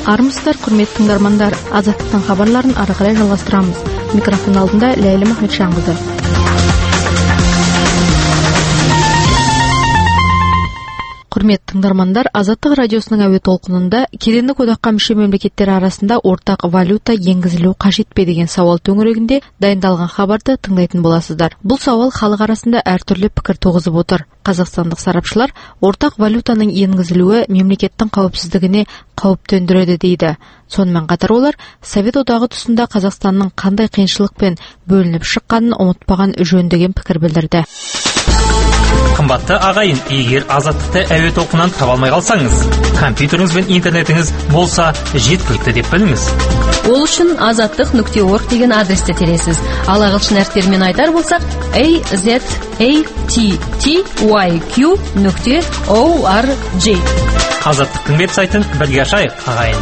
Армысыздар, құрметті тыңдармандар, Азаттықтың хабарларын ары қарай жалғастырамыз. Микрофон алдында Ләйлі Махметжанқызы. Құрметті тыңдармандар, Азаттық радиосының әуе толқынында кедендік одаққа мүше мемлекеттер арасында ортақ валюта енгізілу қажет пе деген сауал төңірегінде дайындалған хабарды тыңдайтын боласыздар. Бұл сауал халық арасында әртүрлі пікір туғызып отыр. Қазақстандық сарапшылар ортақ валютаның енгізілуі мемлекеттің қауіпсіздігіне қауіп төндіреді дейді. Сонымен қатар олар Совет одағы тұсында Қазақстанның қандай қиыншылықпен бөлініп шыққанын ұмытпаған жөн деген пікір білдірді. Қымбатты ағайын, егер Азаттықты әуе толқынынан таба алмай қалсаңыз, компьютеріңіз бен интернетіңіз болса жеткілікті деп біліңіз. Ол үшін azattik.org деген адресті тересіз. Ал ағылшын әріптерімен айтар болсақ, azattyq.org. Азаттықтың веб-сайтын бірге ашайық, ағайын.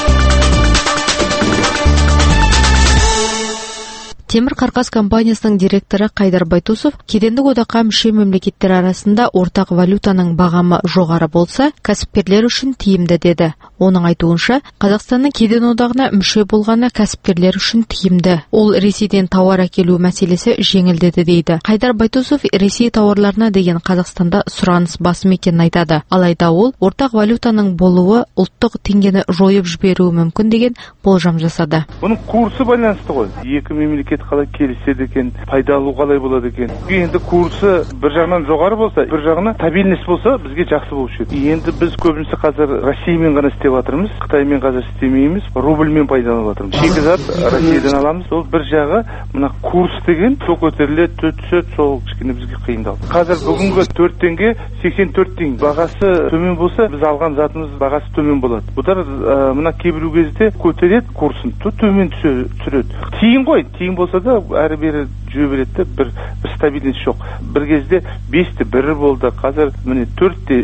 Темір Қарқас компаниясының директоры Қайдар Байтусов кедендік одаққа мүше мемлекеттер арасында ортақ валютаның бағамы жоғары болса, кәсіпкерлер үшін тиімді деді. Оның айтуынша, Қазақстанның кеден одағына мүше болғаны кәсіпкерлер үшін тиімді. Ол Ресейден тауар әкелу мәселесі жеңілдеді дейді. Қайдар Байтусов Ресей тауарларына деген Қазақстанда сұраныс басым екенін айтады. Алайда ол ортақ валютаның болуы ұлттық теңгені жойып жіберуі мүмкін деген болжам жасады. Бұның курсы байланысты ғой. Екі мемлекет қалай келіседі екен, пайдалы қалай болады екен. Енді курсы бір жағынан жоғары болса, бір жағынан стабильность болса, бізге жақсы болушы еді. Енді біз көбінесе қазір Россиямен ғана істеп жатырмыз, Қытаймен қазір істемейміз, рубльмен пайдаланып жатырмыз. Шикізат Россиядан аламыз. Ол бір жағы, мына курс деген сол көтеріле түседі, сол кішкене бізге қиындау. Қазір бүгінгі 4 теңге 84 теңге. Бағасы төмен болса, біз алған затымыз бағасы төмен болады. Бұдар мына кейбір кезде көтереді курсын, төмен түсіреді. Тиын ғой, тиын болса да әрі бері жүре береді, бір стабильность жоқ. Бір кезде 5-те 1 болды, қазір міне 4-те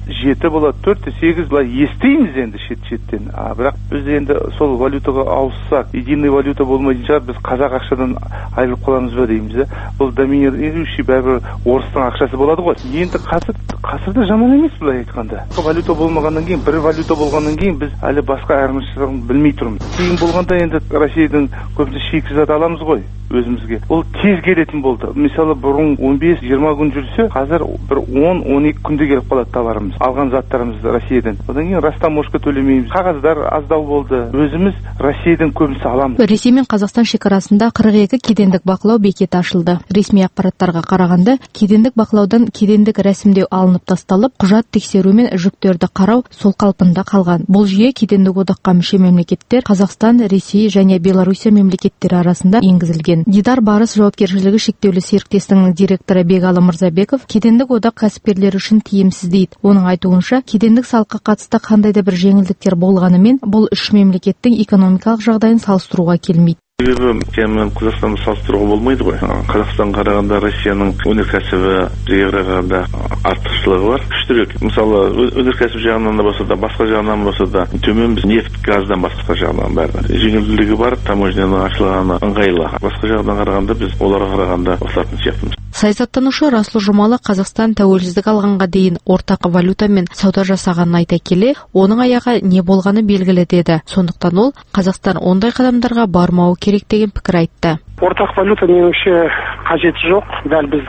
7 болады, 4-те 8 былай естейміз енді шеттен. Бірақ біз енді сол валютаға ауыссақ, единый валюта болмайтын шығар, біз қазақ ақшадан айырылып қаламыз ба дейміз. Бұл доминирующий бәрібір орыстың ақшасы болады ғой. Енді қазірде жаман емес былай айтқанда. Валюта болмағаннан кейін, бір валюта болғаннан кейін біз әлі басқа айырмашылығын білмей тұрмыз. Кейін болғанда енді Россиядан көбінесе шикізат аламыз ғой өзімізге. Ол тез келетін болды. Мысалы бұрын 15-20 күн жүрсе, қазір бір 10-12 күнде келіп қалады товарымыз. Алған заттарымыз Россиядан. Одан кейін растаможка төлемейміз. Қағаздар аздау болды. Өзіміз Россиядан көбісі аламыз. Ресей мен Қазақстан шекарасында 42 кедендік бақылау бекеті ашылды. Ресми ақпараттарға қарағанда, кедендік бақылаудан кедендік рәсімдеу алынып тасталып, құжат тексеру мен жүктерді қарау сол қалпында қалған. Бұл жүйе кедендік одаққа мүше мемлекеттер Қазақстан, Ресей және Белоруссия мемлекеттері арасында енгізілген. Дидар Барыс жауапкершілігі шектеулі серіктестігінің директоры Бегалы Мырзабеков кедендік одақ кәсіпкерлері үшін тиімсіз дейді. Оның айтуынша, кедендік салыққа қатысты қандай да бір жеңілдіктер болғанымен, бұл үш мемлекеттің экономикалық жағдайын салыстыруға келмейді. Себебі кеммен Қазақстанды салыстыруға болмайды ғой. Қазақстан қарағанда Россияның өнеркәсібі жағынан артықшылығы бар. Күштірек. Мысалы, өнеркәсіп жағынан да болса да, басқа жағынан болса да, төмен біз нефт, газдан басқа жағынан бәрі. Жеңілдігі бар, таможняның ашылғаны ыңғайлы. Басқа жағынан қарағанда біз оларға қарағанда осылатын сияқтымыз. Саясаттанушы Расул Жұмалы Қазақстан тәуелсіздік алғанға дейін ортақ валютамен сауда жасағанын айта келе, оның аяғы не болғаны белгілі деді. Сондықтан ол Қазақстан ондай қадамдарға бармауы керек деген пікір айтты. Ортақ валюта меніңше қажеті жоқ. Дәл біздің